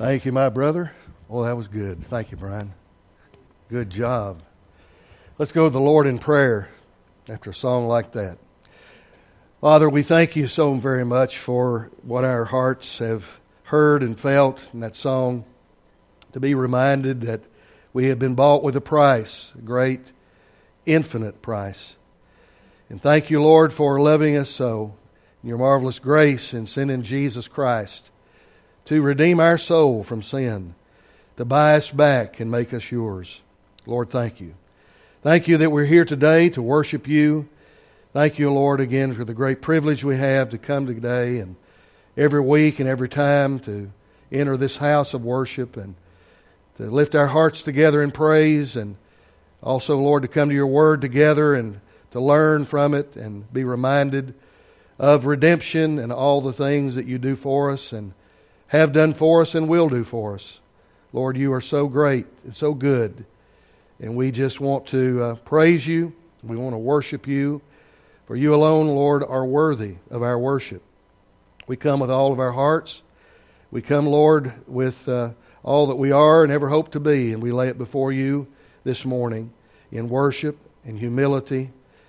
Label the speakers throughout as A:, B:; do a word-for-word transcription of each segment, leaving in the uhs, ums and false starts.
A: Thank you, my brother. Well, that was good. Thank you, Brian. Good job. Let's go to the Lord in prayer after a song like that. Father, we thank you so very much for what our hearts have heard and felt in that song, to be reminded that we have been bought with a price, a great, infinite price. And thank you, Lord, for loving us so, in your marvelous grace in sending Jesus Christ to redeem our soul from sin, to buy us back and make us yours. Lord, thank you. Thank you that we're here today to worship you. Thank you, Lord, again for the great privilege we have to come today and every week and every time to enter this house of worship and to lift our hearts together in praise, and also, Lord, to come to your word together and to learn from it and be reminded of redemption and all the things that you do for us and have done for us and will do for us. Lord, you are so great and so good, and we just want to uh, praise you. We want to worship you, for you alone, Lord, are worthy of our worship. We come with all of our hearts. We come, Lord, with uh, all that we are and ever hope to be, and we lay it before you this morning in worship, in humility,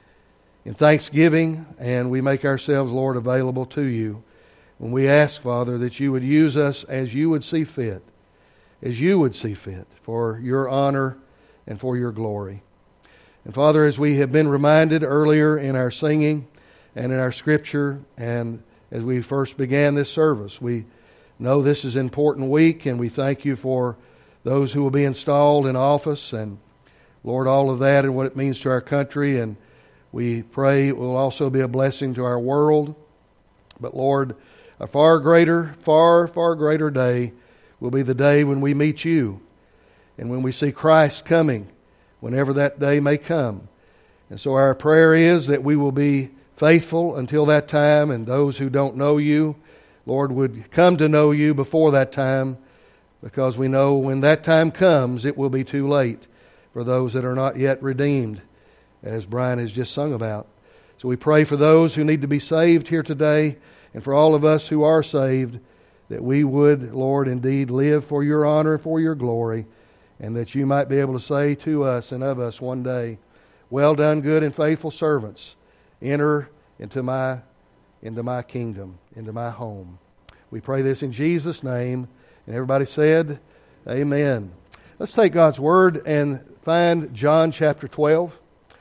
A: in thanksgiving, and we make ourselves, Lord, available to you. When we ask, Father, that you would use us as you would see fit, as you would see fit, for your honor and for your glory. And Father, as we have been reminded earlier in our singing and in our scripture, and as we first began this service, we know this is an important week, and we thank you for those who will be installed in office, and Lord, all of that and what it means to our country, and we pray it will also be a blessing to our world. But Lord, a far greater, far, far greater day will be the day when we meet you and when we see Christ coming, whenever that day may come. And so our prayer is that we will be faithful until that time, and those who don't know you, Lord, would come to know you before that time, because we know when that time comes, it will be too late for those that are not yet redeemed, as Brian has just sung about. So we pray for those who need to be saved here today, and for all of us who are saved, that we would, Lord, indeed live for your honor and for your glory, and that you might be able to say to us and of us one day, well done, good and faithful servants, enter into my into my kingdom, into my home. We pray this in Jesus' name. And everybody said, amen. Let's take God's word and find John chapter twelve.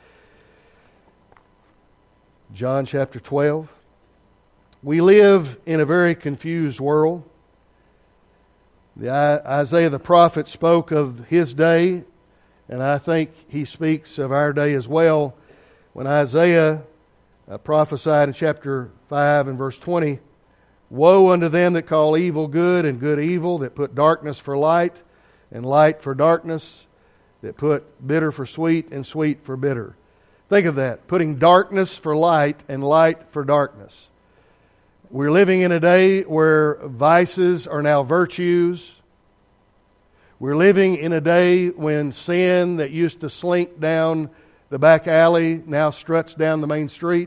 A: John chapter twelve. We live in a very confused world. The Isaiah the prophet spoke of his day, and I think he speaks of our day as well. When Isaiah uh, prophesied in chapter five and verse twenty, woe unto them that call evil good and good evil, that put darkness for light and light for darkness, that put bitter for sweet and sweet for bitter. Think of that, putting darkness for light and light for darkness. We're living in a day where vices are now virtues. We're living in a day when sin that used to slink down the back alley now struts down the main street.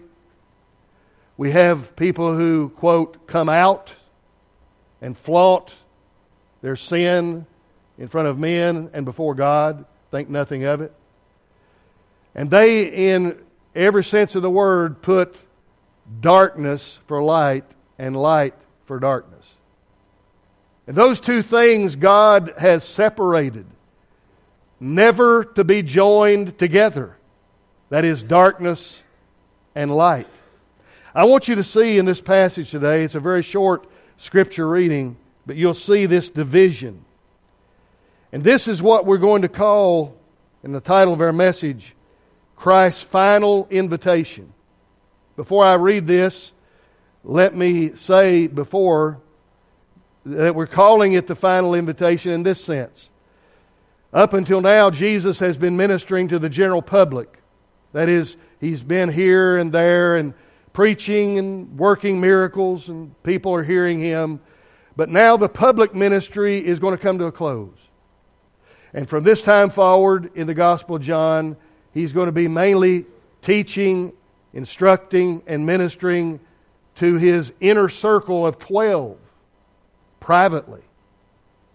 A: We have people who, quote, come out and flaunt their sin in front of men and before God, think nothing of it. And they, in every sense of the word, put darkness for light and light for darkness. And those two things God has separated, never to be joined together. That is darkness and light. I want you to see in this passage today, it's a very short scripture reading, but you'll see this division. And this is what we're going to call, in the title of our message, Christ's final invitation. Before I read this, let me say before that we're calling it the final invitation in this sense. Up until now, Jesus has been ministering to the general public. That is, He's been here and there and preaching and working miracles, and people are hearing Him. But now the public ministry is going to come to a close. And from this time forward in the Gospel of John, He's going to be mainly teaching, instructing, and ministering to His inner circle of twelve privately.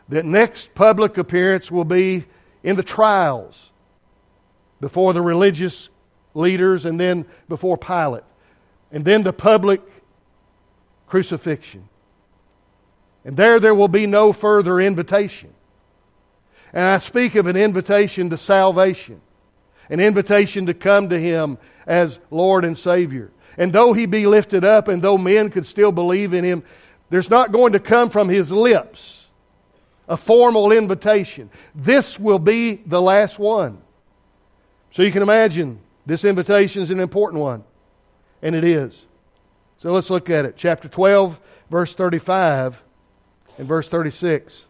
A: That next public appearance will be in the trials before the religious leaders and then before Pilate. And then the public crucifixion. And there, there will be no further invitation. And I speak of an invitation to salvation. An invitation to come to Him as Lord and Savior. And though He be lifted up and though men could still believe in Him, there's not going to come from His lips a formal invitation. This will be the last one. So you can imagine this invitation is an important one. And it is. So let's look at it. Chapter twelve, verse thirty-five and verse thirty-six.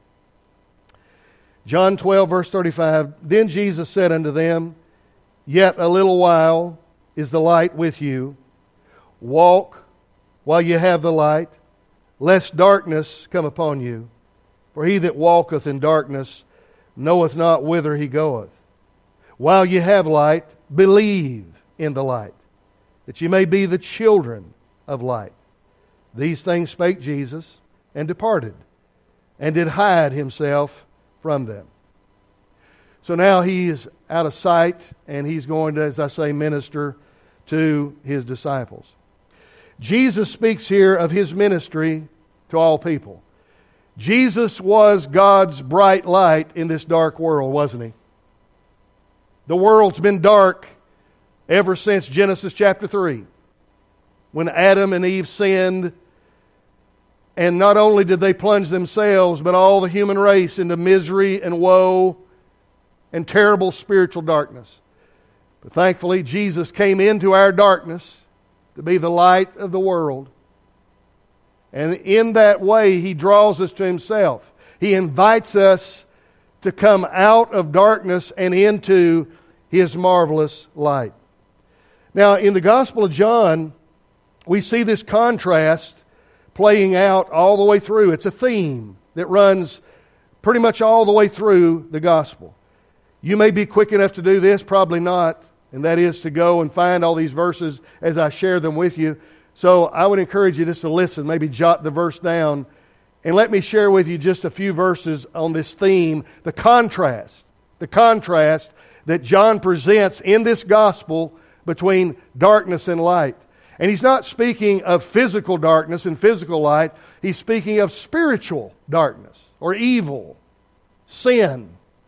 A: John twelve, verse thirty-five. Then Jesus said unto them, Yet a little while is the light with you. Walk while you have the light, lest darkness come upon you. For he that walketh in darkness knoweth not whither he goeth. While ye have light, believe in the light, that ye may be the children of light. These things spake Jesus, and departed, and did hide Himself from them. So now He is out of sight, and He's going to, as I say, minister to His disciples. Jesus speaks here of His ministry to all people. Jesus was God's bright light in this dark world, wasn't He? The world's been dark ever since Genesis chapter three, when Adam and Eve sinned, and not only did they plunge themselves, but all the human race into misery and woe and terrible spiritual darkness. But thankfully, Jesus came into our darkness to be the light of the world. And in that way, He draws us to Himself. He invites us to come out of darkness and into His marvelous light. Now, in the Gospel of John, we see this contrast playing out all the way through. It's a theme that runs pretty much all the way through the Gospel. You may be quick enough to do this, probably not, and that is to go and find all these verses as I share them with you. So I would encourage you just to listen, maybe jot the verse down, and let me share with you just a few verses on this theme, the contrast, the contrast that John presents in this gospel between darkness and light. And he's not speaking of physical darkness and physical light, he's speaking of spiritual darkness or evil, sin,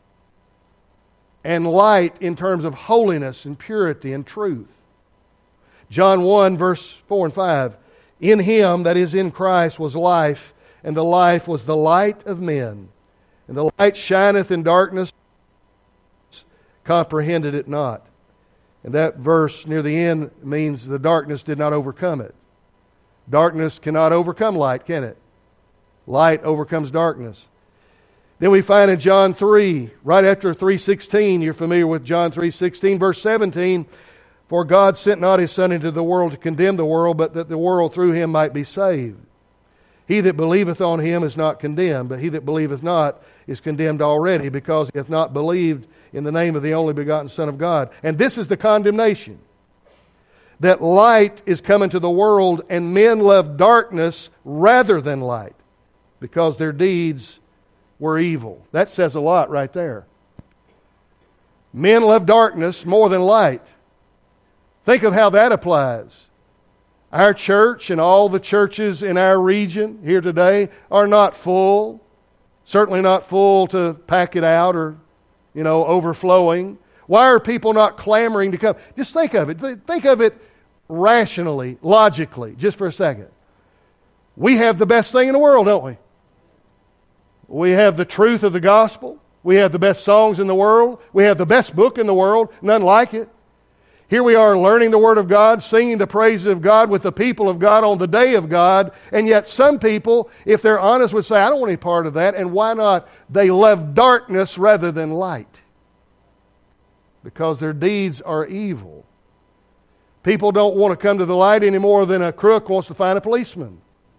A: and light in terms of holiness and purity and truth. John one, verse four and five. In Him, that is in Christ, was life, and the life was the light of men. And the light shineth in darkness, comprehended it not. And that verse near the end means the darkness did not overcome it. Darkness cannot overcome light, can it? Light overcomes darkness. Then we find in John three, right after three sixteen, you're familiar with John three sixteen, verse seventeen, For God sent not His Son into the world to condemn the world, but that the world through Him might be saved. He that believeth on Him is not condemned, but he that believeth not is condemned already, because he hath not believed in the name of the only begotten Son of God. And this is the condemnation, that light is come into the world, and men love darkness rather than light, because their deeds were evil. That says a lot right there. Men love darkness more than light. Think of how that applies. Our church and all the churches in our region here today are not full. Certainly not full to pack it out or, you know, overflowing. Why are people not clamoring to come? Just think of it. Think of it rationally, logically, just for a second. We have the best thing in the world, don't we? We have the truth of the gospel. We have the best songs in the world. We have the best book in the world. None like it. Here we are learning the Word of God, singing the praises of God with the people of God on the day of God. And yet some people, if they're honest, would say, I don't want any part of that. And why not? They love darkness rather than light, because their deeds are evil. People don't want to come to the light any more than a crook wants to find a policeman.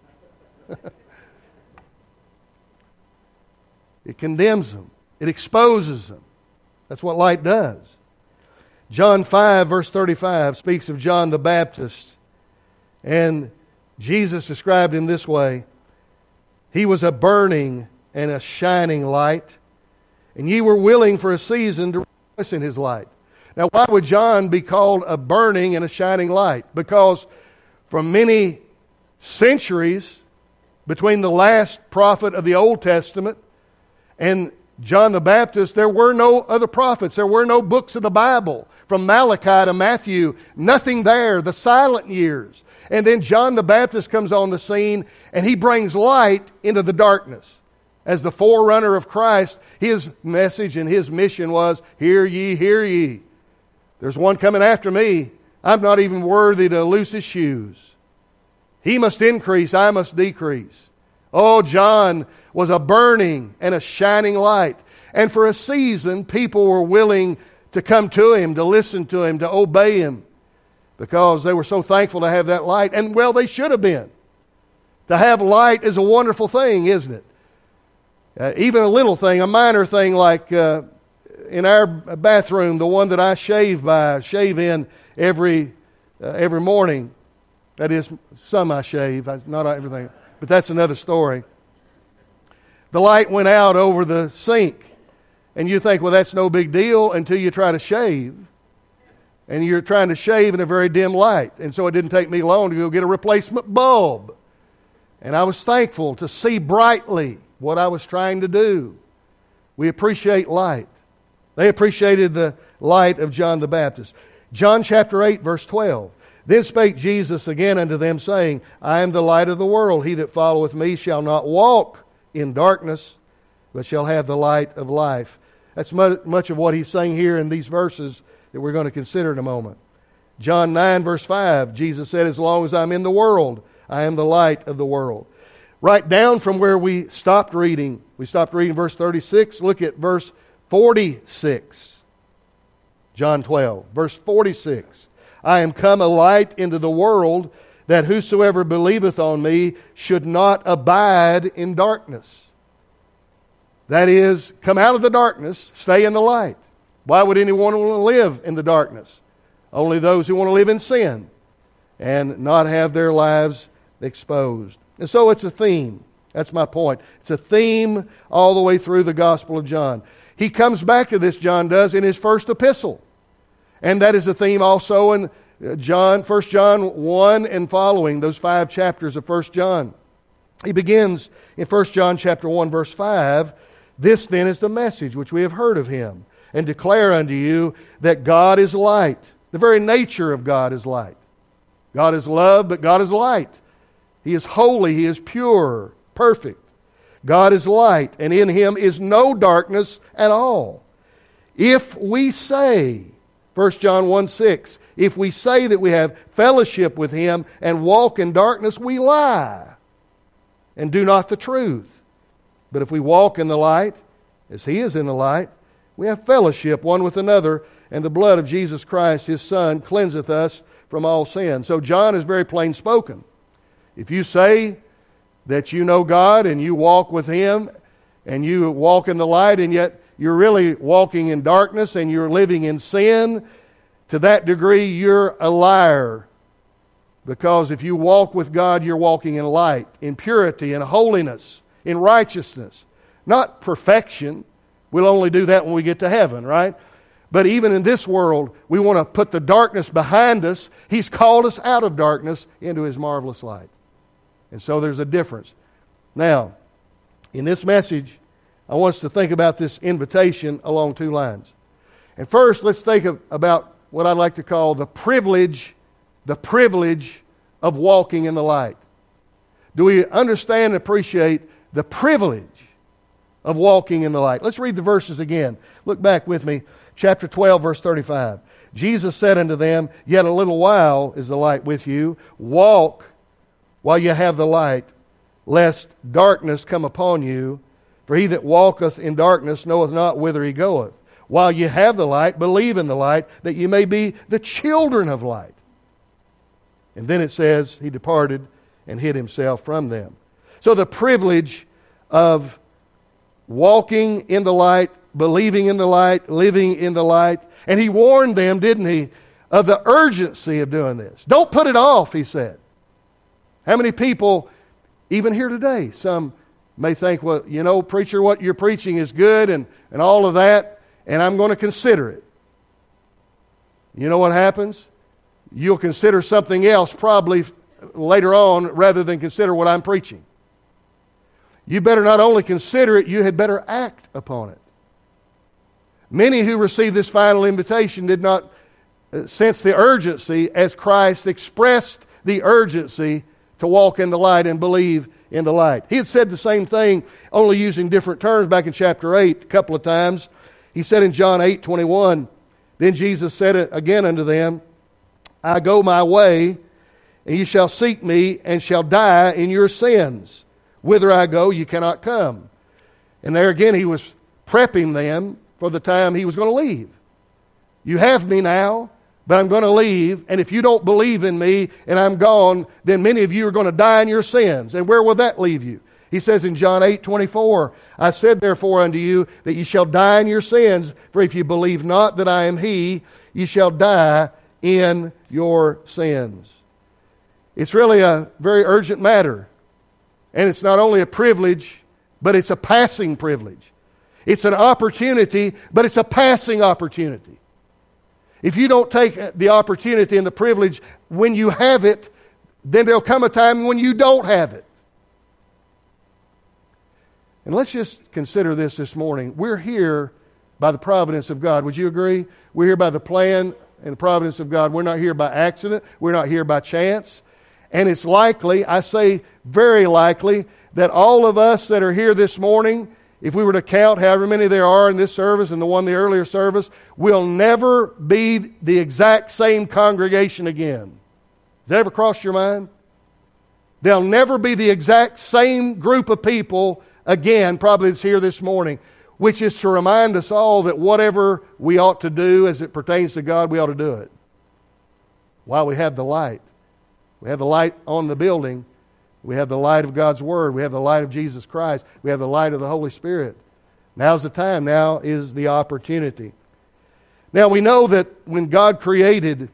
A: It condemns them. It exposes them. That's what light does. John five, verse thirty-five, speaks of John the Baptist. And Jesus described him this way. He was a burning and a shining light, and ye were willing for a season to rejoice in his light. Now, why would John be called a burning and a shining light? Because from many centuries between the last prophet of the Old Testament and John the Baptist, there were no other prophets. There were no books of the Bible. From Malachi to Matthew, nothing there, the silent years. And then John the Baptist comes on the scene, and he brings light into the darkness. As the forerunner of Christ, his message and his mission was, hear ye, hear ye. There's one coming after me. I'm not even worthy to loose his shoes. He must increase, I must decrease. Oh, John was a burning and a shining light. And for a season, people were willing to come to him, to listen to him, to obey him, because they were so thankful to have that light. And, well, they should have been. To have light is a wonderful thing, isn't it? Uh, even a little thing, a minor thing like uh, in our bathroom, the one that I shave by, shave in every uh, every morning. That is, some I shave, not everything, but that's another story. The light went out over the sink, and you think, well, that's no big deal until you try to shave, and you're trying to shave in a very dim light. And so it didn't take me long to go get a replacement bulb. And I was thankful to see brightly what I was trying to do. We appreciate light. They appreciated the light of John the Baptist. John chapter eight, verse twelve. Then spake Jesus again unto them, saying, I am the light of the world. He that followeth me shall not walk in darkness, but shall have the light of life. That's much of what he's saying here in these verses that we're going to consider in a moment. John nine, verse five, Jesus said, as long as I'm in the world, I am the light of the world. Right down from where we stopped reading, we stopped reading verse thirty-six. Look at verse forty-six. John twelve, verse forty-six. I am come a light into the world, that whosoever believeth on me should not abide in darkness. That is, come out of the darkness, stay in the light. Why would anyone want to live in the darkness? Only those who want to live in sin and not have their lives exposed. And so it's a theme. That's my point. It's a theme all the way through the Gospel of John. He comes back to this, John does, in his first epistle. And that is a theme also in John, First John one and following, those five chapters of First John. He begins in First John chapter one, verse five, this then is the message which we have heard of him, and declare unto you that God is light. The very nature of God is light. God is love, but God is light. He is holy, He is pure, perfect. God is light, and in Him is no darkness at all. If we say, First John one six, if we say that we have fellowship with Him and walk in darkness, we lie and do not the truth. But if we walk in the light, as He is in the light, we have fellowship one with another, and the blood of Jesus Christ, His Son, cleanseth us from all sin. So John is very plain spoken. If you say that you know God and you walk with Him and you walk in the light, and yet you're really walking in darkness and you're living in sin, to that degree you're a liar. Because if you walk with God, you're walking in light, in purity, in holiness, in righteousness. Not perfection. We'll only do that when we get to heaven, right? But even in this world, we want to put the darkness behind us. He's called us out of darkness into His marvelous light. And so there's a difference. Now, in this message, I want us to think about this invitation along two lines. And first, let's think of, about what I'd like to call the privilege, the privilege of walking in the light. Do we understand and appreciate the privilege of walking in the light? Let's read the verses again. Look back with me. Chapter twelve, verse thirty-five. Jesus said unto them, yet a little while is the light with you. Walk while you have the light, lest darkness come upon you. For he that walketh in darkness knoweth not whither he goeth. While you have the light, believe in the light, that you may be the children of light. And then it says, he departed and hid himself from them. So the privilege of walking in the light, believing in the light, living in the light. And he warned them, didn't he, of the urgency of doing this. Don't put it off, he said. How many people, even here today, some may think, well, you know, preacher, what you're preaching is good and, and all of that, and I'm going to consider it. You know what happens? You'll consider something else probably later on rather than consider what I'm preaching. You better not only consider it, you had better act upon it. Many who received this final invitation did not sense the urgency as Christ expressed the urgency to walk in the light and believe in the light. He had said the same thing, only using different terms back in chapter eight a couple of times. He said in John eight twenty-one, then Jesus said it again unto them, I go my way, and ye shall seek me, and shall die in your sins. Whither I go, ye cannot come. And there again he was prepping them for the time he was going to leave. You have me now, but I'm going to leave, and if you don't believe in me and I'm gone, then many of you are going to die in your sins. And where will that leave you? He says in John eight twenty-four, I said therefore unto you that ye shall die in your sins, for if you believe not that I am he, ye shall die in your sins. It's really a very urgent matter. And it's not only a privilege, but it's a passing privilege. It's an opportunity, but it's a passing opportunity. If you don't take the opportunity and the privilege when you have it, then there'll come a time when you don't have it. And let's just consider this this morning. We're here by the providence of God. Would you agree? We're here by the plan and the providence of God. We're not here by accident. We're not here by chance. And it's likely, I say very likely, that all of us that are here this morning, if we were to count however many there are in this service and the one in the earlier service, will never be the exact same congregation again. Has that ever crossed your mind? They'll never be the exact same group of people again, probably that's here this morning, which is to remind us all that whatever we ought to do as it pertains to God, we ought to do it. While we have the light. We have the light on the building. We have the light of God's Word. We have the light of Jesus Christ. We have the light of the Holy Spirit. Now's the time. Now is the opportunity. Now we know that when God created,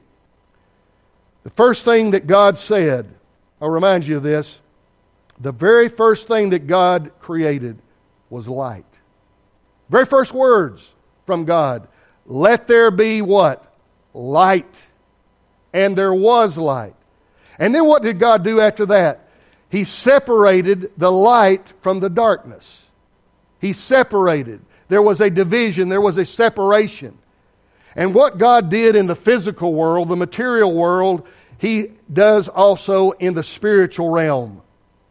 A: the first thing that God said, I'll remind you of this, the very first thing that God created was light. Very first words from God. Let there be what? Light. And there was light. And then what did God do after that? He separated the light from the darkness. He separated. There was a division. There was a separation. And what God did in the physical world, the material world, He does also in the spiritual realm.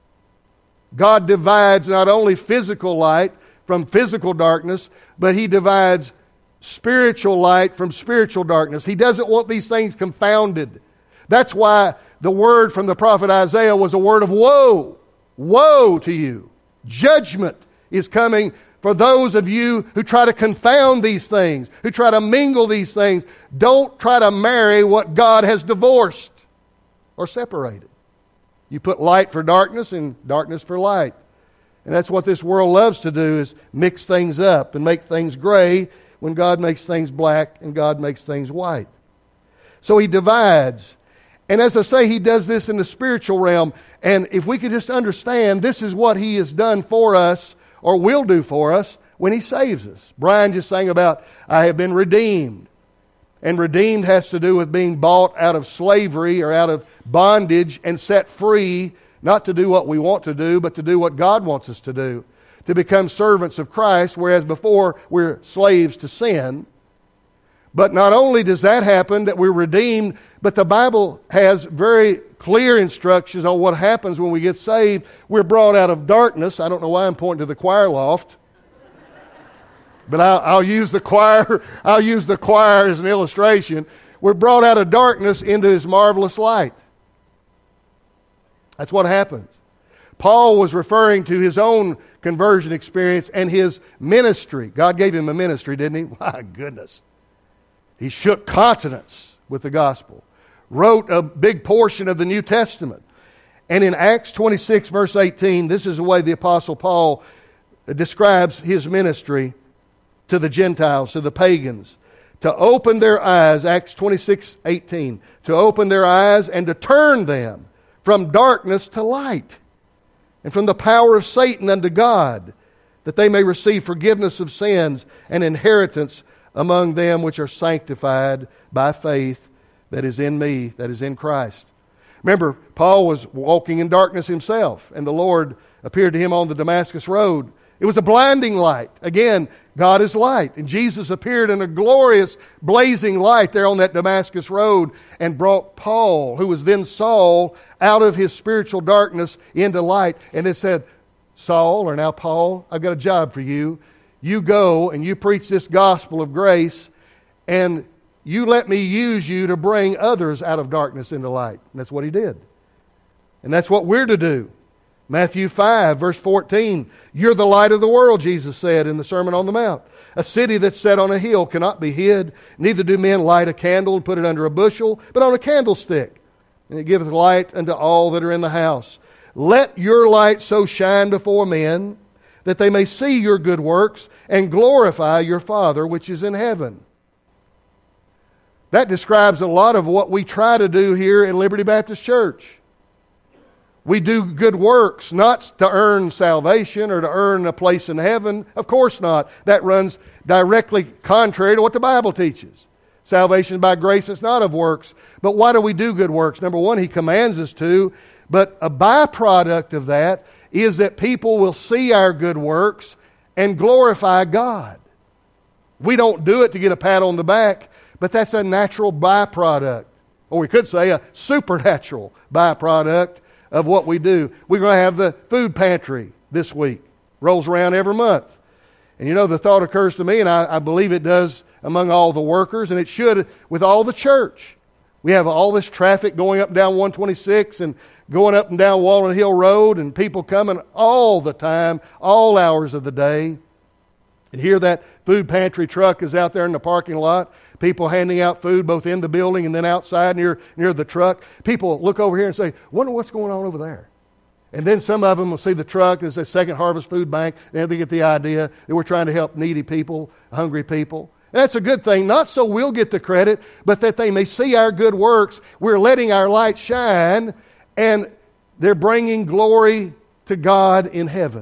A: God divides not only physical light from physical darkness, but He divides spiritual light from spiritual darkness. He doesn't want these things confounded. That's why the word from the prophet Isaiah was a word of woe. Woe to you. Judgment is coming for those of you who try to confound these things, who try to mingle these things. Don't try to marry what God has divorced or separated. You put light for darkness and darkness for light. And that's what this world loves to do, is mix things up and make things gray when God makes things black and God makes things white. So He divides. And as I say, He does this in the spiritual realm. And if we could just understand, this is what He has done for us, or will do for us, when He saves us. Brian just sang about, I have been redeemed. And redeemed has to do with being bought out of slavery or out of bondage and set free, not to do what we want to do, but to do what God wants us to do. To become servants of Christ, whereas before we're slaves to sin. But not only does that happen, that we're redeemed, but the Bible has very clear instructions on what happens when we get saved. We're brought out of darkness. I don't know why I'm pointing to the choir loft. But I'll, I'll use the choir. I'll use the choir as an illustration. We're brought out of darkness into His marvelous light. That's what happens. Paul was referring to his own conversion experience and his ministry. God gave him a ministry, didn't He? My goodness. He shook continents with the gospel. Wrote a big portion of the New Testament. And in Acts twenty-six, verse eighteen, this is the way the Apostle Paul describes his ministry to the Gentiles, to the pagans. To open their eyes, Acts twenty-six, eighteen, to open their eyes and to turn them from darkness to light and from the power of Satan unto God, that they may receive forgiveness of sins and inheritance among them which are sanctified by faith that is in me, that is in Christ. Remember, Paul was walking in darkness himself, and the Lord appeared to him on the Damascus road. It was a blinding light. Again, God is light. And Jesus appeared in a glorious, blazing light there on that Damascus road and brought Paul, who was then Saul, out of his spiritual darkness into light. And it said, Saul, or now Paul, I've got a job for you. You go and you preach this gospel of grace, and you let me use you to bring others out of darkness into light. And that's what he did. And that's what we're to do. Matthew five, verse fourteen, you're the light of the world, Jesus said in the Sermon on the Mount. A city that's set on a hill cannot be hid. Neither do men light a candle and put it under a bushel, but on a candlestick. And it giveth light unto all that are in the house. Let your light so shine before men, that they may see your good works and glorify your Father which is in heaven. That describes a lot of what we try to do here at Liberty Baptist Church. We do good works, not to earn salvation or to earn a place in heaven. Of course not. That runs directly contrary to what the Bible teaches. Salvation by grace is not of works. But why do we do good works? Number one, He commands us to. But a byproduct of that is that people will see our good works and glorify God. We don't do it to get a pat on the back, but that's a natural byproduct. Or we could say a supernatural byproduct of what we do. We're going to have the food pantry this week. Rolls around every month. And you know, the thought occurs to me, and I, I believe it does among all the workers, and it should with all the church. We have all this traffic going up and down one twenty-six and going up and down Walnut Hill Road, and people coming all the time, all hours of the day. And here that food pantry truck is out there in the parking lot. People handing out food both in the building and then outside near, near the truck. People look over here and say, wonder what's going on over there. And then some of them will see the truck. It's a Second Harvest Food Bank. And they get the idea that we're trying to help needy people, hungry people. And that's a good thing. Not so we'll get the credit, but that they may see our good works. We're letting our light shine, and they're bringing glory to God in heaven,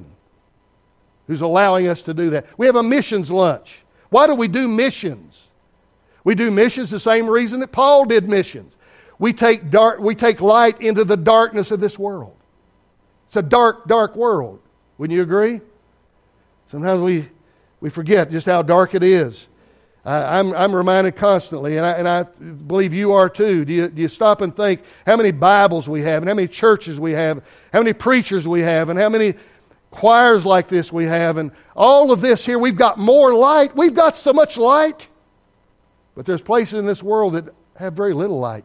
A: who's allowing us to do that. We have a missions lunch. Why do we do missions? We do missions the same reason that Paul did missions. We take dark, we take light into the darkness of this world. It's a dark, dark world. Wouldn't you agree? Sometimes we, we forget just how dark it is. I, I'm, I'm reminded constantly, and I, and I believe you are too. Do you, do you stop and think how many Bibles we have, and how many churches we have, how many preachers we have, and how many choirs like this we have, and all of this here, we've got more light. We've got so much light. But there's places in this world that have very little light.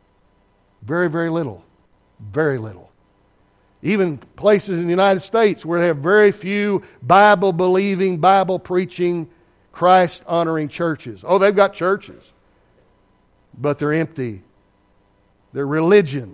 A: Very, very little. Very little. Even places in the United States where they have very few Bible-believing, Bible-preaching, Christ-honoring churches. Oh, they've got churches. But they're empty. They're religion.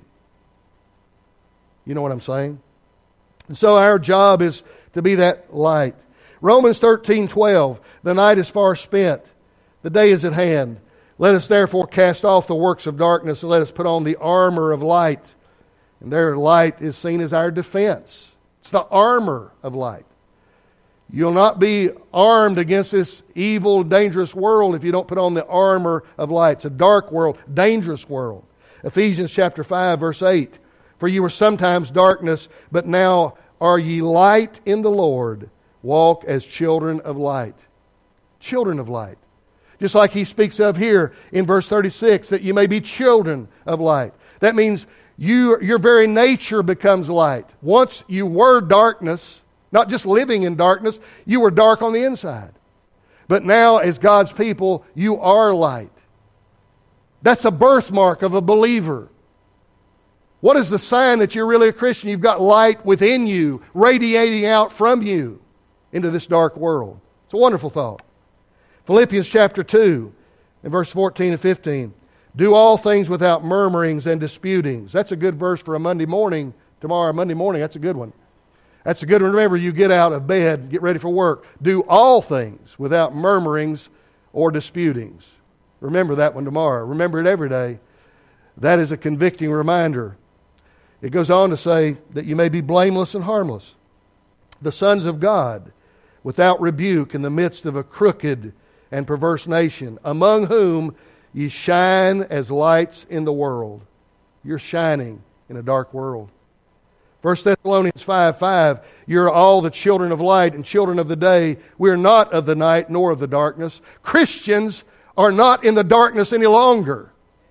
A: You know what I'm saying? And so our job is to be that light. Romans thirteen twelve, the night is far spent. The day is at hand. Let us therefore cast off the works of darkness and let us put on the armor of light. And their light is seen as our defense. It's the armor of light. You'll not be armed against this evil, dangerous world if you don't put on the armor of light. It's a dark world, dangerous world. Ephesians chapter five, verse eight. For you were sometimes darkness, but now are ye light in the Lord. Walk as children of light. Children of light. Just like he speaks of here in verse thirty-six, that you may be children of light. That means you, your very nature becomes light. Once you were darkness, not just living in darkness, you were dark on the inside. But now, as God's people, you are light. That's a birthmark of a believer. What is the sign that you're really a Christian? You've got light within you, radiating out from you into this dark world. It's a wonderful thought. Philippians chapter two, and verse fourteen and fifteen. Do all things without murmurings and disputings. That's a good verse for a Monday morning. Tomorrow, Monday morning, that's a good one. That's a good one. Remember, you get out of bed, get ready for work. Do all things without murmurings or disputings. Remember that one tomorrow. Remember it every day. That is a convicting reminder. It goes on to say that you may be blameless and harmless, the sons of God, without rebuke in the midst of a crooked and perverse nation, among whom ye shine as lights in the world. You're shining in a dark world. First Thessalonians five five, you're all the children of light and children of the day. We're not of the night nor of the darkness. Christians are not in the darkness any longer.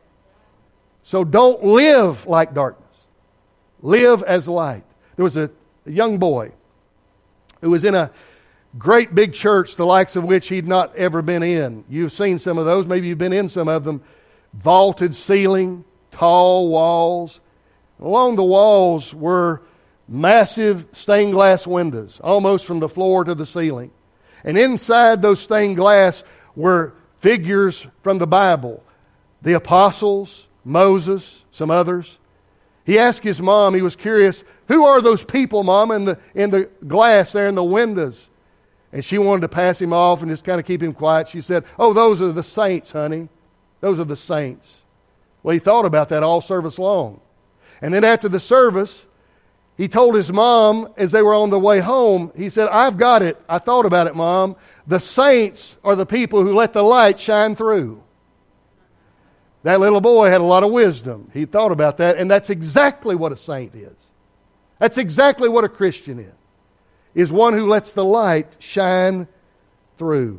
A: So don't live like darkness. Live as light. There was a, a young boy who was in a great big church, the likes of which he'd not ever been in. You've seen some of those. Maybe you've been in some of them. Vaulted ceiling, tall walls. Along the walls were massive stained glass windows, almost from the floor to the ceiling. And inside those stained glass were figures from the Bible. The apostles, Moses, some others. He asked his mom, he was curious, who are those people, Mom, in the, in the glass there in the windows? And she wanted to pass him off and just kind of keep him quiet. She said, oh, those are the saints, honey. Those are the saints. Well, he thought about that all service long. And then after the service, he told his mom as they were on the way home, he said, I've got it. I thought about it, Mom. The saints are the people who let the light shine through. That little boy had a lot of wisdom. He thought about that, and that's exactly what a saint is. That's exactly what a Christian is. Is one who lets the light shine through.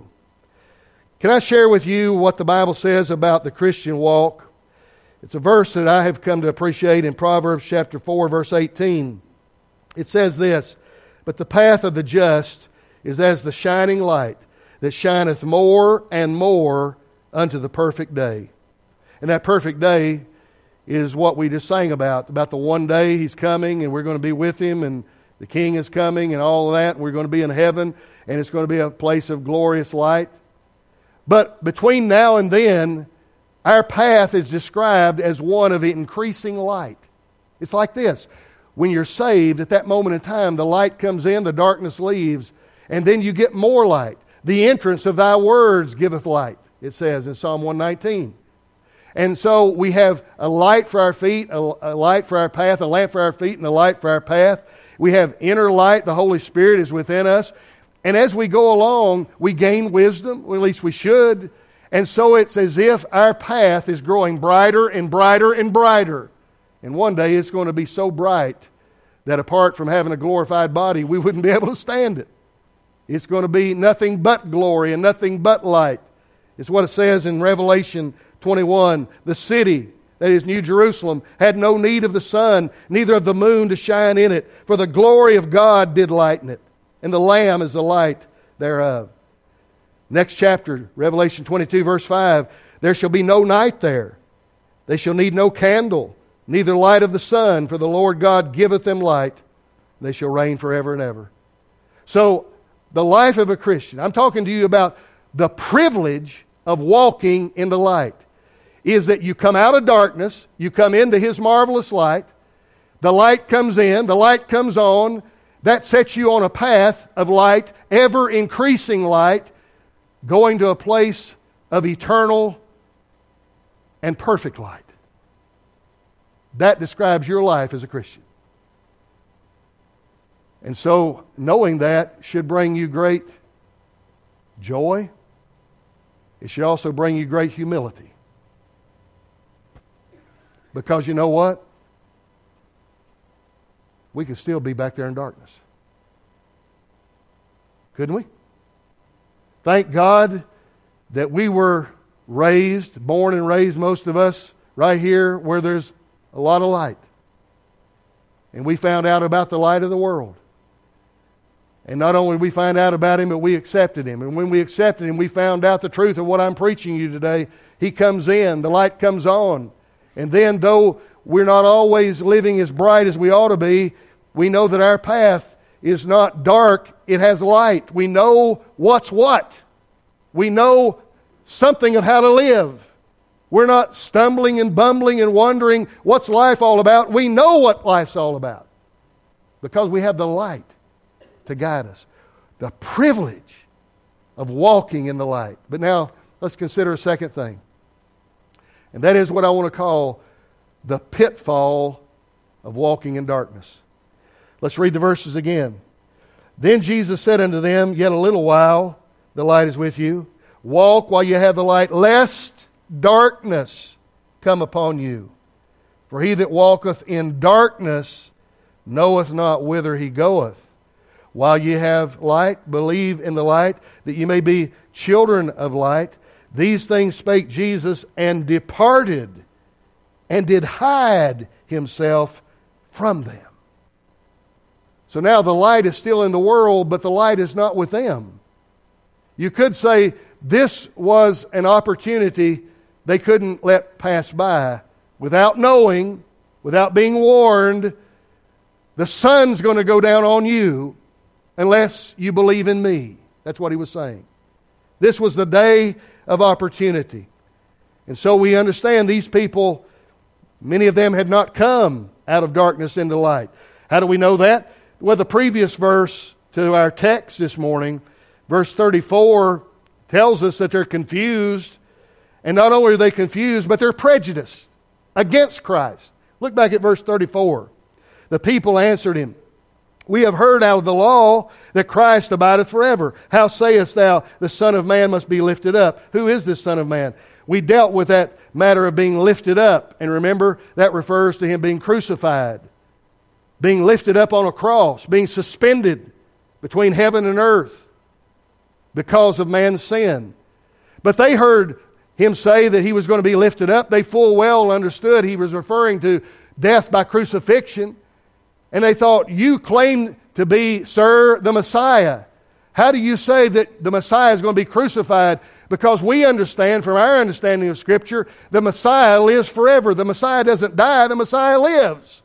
A: Can I share with you what the Bible says about the Christian walk? It's a verse that I have come to appreciate in Proverbs chapter four, verse eighteen. It says this, but the path of the just is as the shining light that shineth more and more unto the perfect day. And that perfect day is what we just sang about, about the one day He's coming and we're going to be with Him and the King is coming and all of that, and we're going to be in heaven and it's going to be a place of glorious light. But between now and then, our path is described as one of increasing light. It's like this. When you're saved, at that moment in time, the light comes in, the darkness leaves, and then you get more light. The entrance of thy words giveth light, it says in Psalm one nineteen. And so we have a light for our feet, a, a light for our path, a lamp for our feet, and a light for our path. We have inner light. The Holy Spirit is within us. And as we go along, we gain wisdom, or at least we should. And so it's as if our path is growing brighter and brighter and brighter. And one day it's going to be so bright that apart from having a glorified body, we wouldn't be able to stand it. It's going to be nothing but glory and nothing but light. It's what it says in Revelation twenty-one. The city, that is New Jerusalem, had no need of the sun, neither of the moon to shine in it, for the glory of God did lighten it, and the Lamb is the light thereof. Next chapter, Revelation twenty-two, verse five, there shall be no night there. They shall need no candle, neither light of the sun, for the Lord God giveth them light. They shall reign forever and ever. So, the life of a Christian, I'm talking to you about the privilege of walking in the light, is that you come out of darkness, you come into His marvelous light, the light comes in, the light comes on, that sets you on a path of light, ever increasing light, going to a place of eternal and perfect light. That describes your life as a Christian. And so, knowing that should bring you great joy. It should also bring you great humility. Because you know what? We could still be back there in darkness. Couldn't we? Thank God that we were raised, born and raised, most of us, right here where there's a lot of light. And we found out about the light of the world. And not only did we find out about Him, but we accepted Him. And when we accepted Him, we found out the truth of what I'm preaching you today. He comes in, the light comes on. And then though we're not always living as bright as we ought to be, we know that our path is not dark, it has light. We know what's what. We know something of how to live. We're not stumbling and bumbling and wondering what's life all about. We know what life's all about because we have the light to guide us. The privilege of walking in the light. But now, let's consider a second thing. And that is what I want to call the pitfall of walking in darkness. Let's read the verses again. Then Jesus said unto them, Yet a little while the light is with you. Walk while you have the light, lest darkness come upon you. For he that walketh in darkness knoweth not whither he goeth. While ye have light, believe in the light, that ye may be children of light. These things spake Jesus, and departed, and did hide himself from them. So now the light is still in the world, but the light is not with them. You could say this was an opportunity they couldn't let pass by. Without knowing, without being warned, the sun's going to go down on you unless you believe in me. That's what he was saying. This was the day of opportunity. And so we understand these people, many of them had not come out of darkness into light. How do we know that? Well, the previous verse to our text this morning, verse thirty-four, tells us that they're confused. And not only are they confused, but they're prejudiced against Christ. Look back at verse thirty-four. The people answered him, We have heard out of the law that Christ abideth forever. How sayest thou, the Son of Man must be lifted up? Who is this Son of Man? We dealt with that matter of being lifted up. And remember, that refers to him being crucified, being lifted up on a cross, being suspended between heaven and earth because of man's sin. But they heard him say that he was going to be lifted up. They full well understood he was referring to death by crucifixion. And they thought, you claim to be, sir, the Messiah. How do you say that the Messiah is going to be crucified? Because we understand, from our understanding of Scripture, the Messiah lives forever. The Messiah doesn't die, the Messiah lives.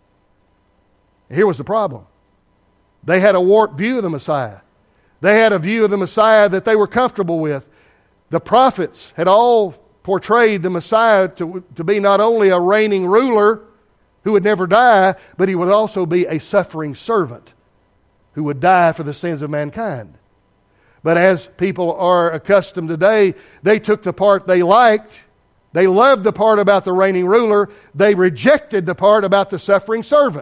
A: Here was the problem. They had a warped view of the Messiah. They had a view of the Messiah that they were comfortable with. The prophets had all portrayed the Messiah to, to be not only a reigning ruler who would never die, but he would also be a suffering servant who would die for the sins of mankind. But as people are accustomed today, they took the part they liked. They loved the part about the reigning ruler. They rejected the part about the suffering servant.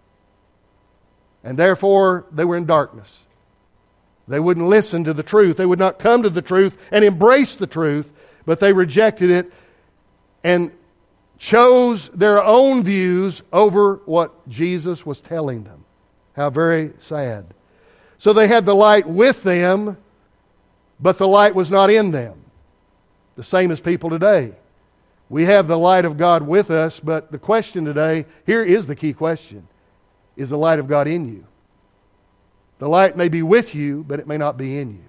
A: And therefore, they were in darkness. They wouldn't listen to the truth. They would not come to the truth and embrace the truth, but they rejected it and chose their own views over what Jesus was telling them. How very sad. So they had the light with them, but the light was not in them. The same as people today. We have the light of God with us, but the question today, here is the key question. Is the light of God in you? The light may be with you, but it may not be in you.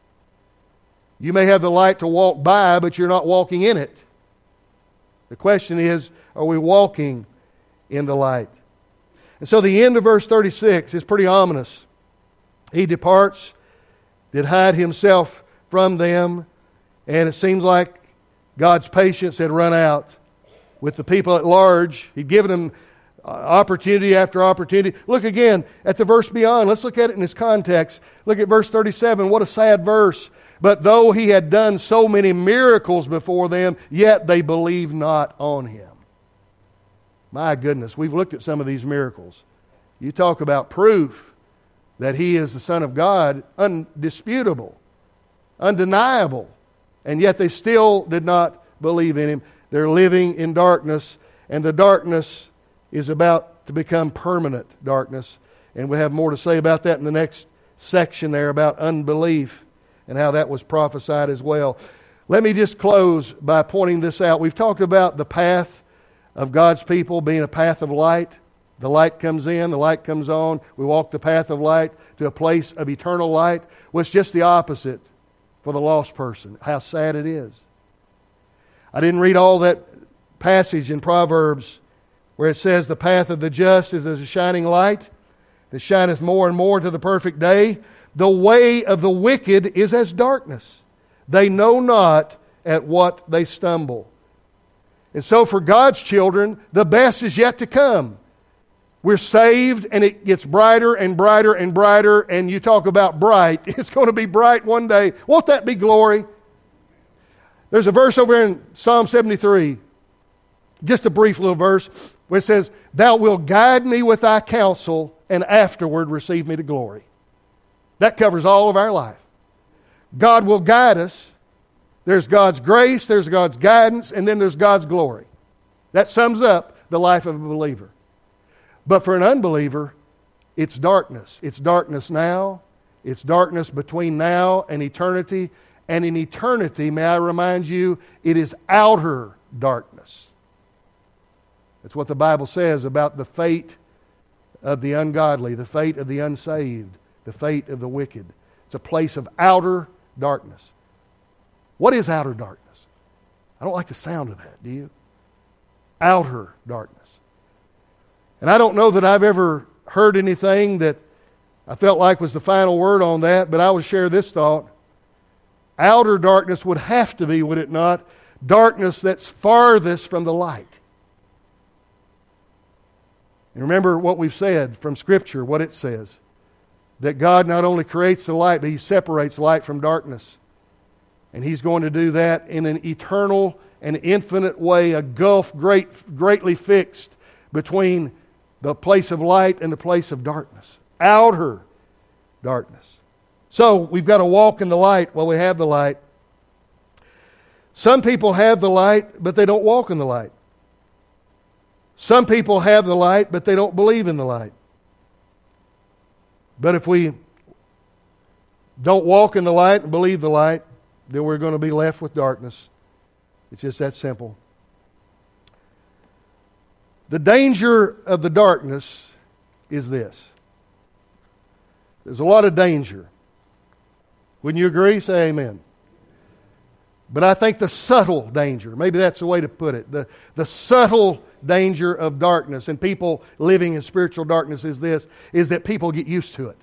A: You may have the light to walk by, but you're not walking in it. The question is, are we walking in the light? And so the end of verse thirty-six is pretty ominous. He departs, did hide himself from them, and it seems like God's patience had run out with the people at large. He'd given them opportunity after opportunity. Look again at the verse beyond. Let's look at it in its context. Look at verse thirty-seven. What a sad verse. But though he had done so many miracles before them, yet they believed not on him. My goodness, we've looked at some of these miracles. You talk about proof that he is the Son of God, undisputable, undeniable, and yet they still did not believe in him. They're living in darkness, and the darkness is about to become permanent darkness. And we have more to say about that in the next section there about unbelief and how that was prophesied as well. Let me just close by pointing this out. We've talked about the path of God's people being a path of light. The light comes in, the light comes on. We walk the path of light to a place of eternal light. Well, it's just the opposite for the lost person. How sad it is. I didn't read all that passage in Proverbs where it says, the path of the just is as a shining light that shineth more and more to the perfect day. The way of the wicked is as darkness. They know not at what they stumble. And so for God's children, the best is yet to come. We're saved and it gets brighter and brighter and brighter. And you talk about bright. It's going to be bright one day. Won't that be glory? There's a verse over in Psalm seventy-three. Just a brief little verse. where it says, Thou wilt guide me with thy counsel, and afterward receive me to glory. That covers all of our life. God will guide us. There's God's grace, there's God's guidance, and then there's God's glory. That sums up the life of a believer. But for an unbeliever, it's darkness. It's darkness now. It's darkness between now and eternity. And in eternity, may I remind you, it is outer darkness. That's what the Bible says about the fate of the ungodly, the fate of the unsaved, the fate of the wicked. It's a place of outer darkness. What is outer darkness? I don't like the sound of that, do you? Outer darkness. And I don't know that I've ever heard anything that I felt like was the final word on that, but I would share this thought. Outer darkness would have to be, would it not, darkness that's farthest from the light. And remember what we've said from Scripture, what it says. That God not only creates the light, but He separates light from darkness. And He's going to do that in an eternal and infinite way, a gulf great, greatly fixed between the place of light and the place of darkness. Outer darkness. So, we've got to walk in the light while we have the light. Some people have the light, but they don't walk in the light. Some people have the light, but they don't believe in the light. But if we don't walk in the light and believe the light, then we're going to be left with darkness. It's just that simple. The danger of the darkness is this. There's a lot of danger. Wouldn't you agree? Say amen. But I think the subtle danger, maybe that's the way to put it, the, the subtle danger of darkness and people living in spiritual darkness is this, is that people get used to it.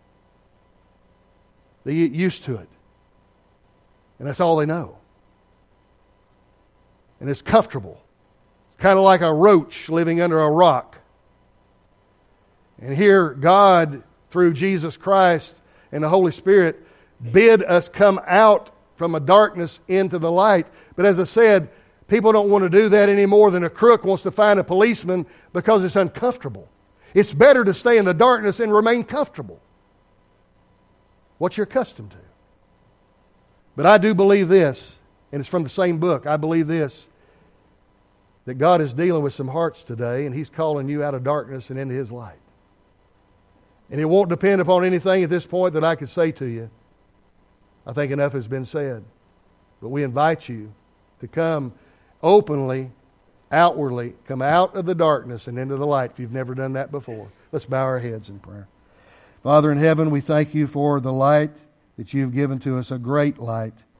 A: They get used to it. And that's all they know. And it's comfortable. It's kind of like a roach living under a rock. And here God, through Jesus Christ and the Holy Spirit, bid us come out from a darkness into the light. But as I said, people don't want to do that any more than a crook wants to find a policeman because it's uncomfortable. It's better to stay in the darkness and remain comfortable. What you're accustomed to. But I do believe this, and it's from the same book. I believe this, that God is dealing with some hearts today, and He's calling you out of darkness and into His light. And it won't depend upon anything at this point that I could say to you. I think enough has been said. But we invite you to come openly, outwardly, come out of the darkness and into the light if you've never done that before. Let's bow our heads in prayer. Father in heaven, we thank You for the light that You've given to us, a great light.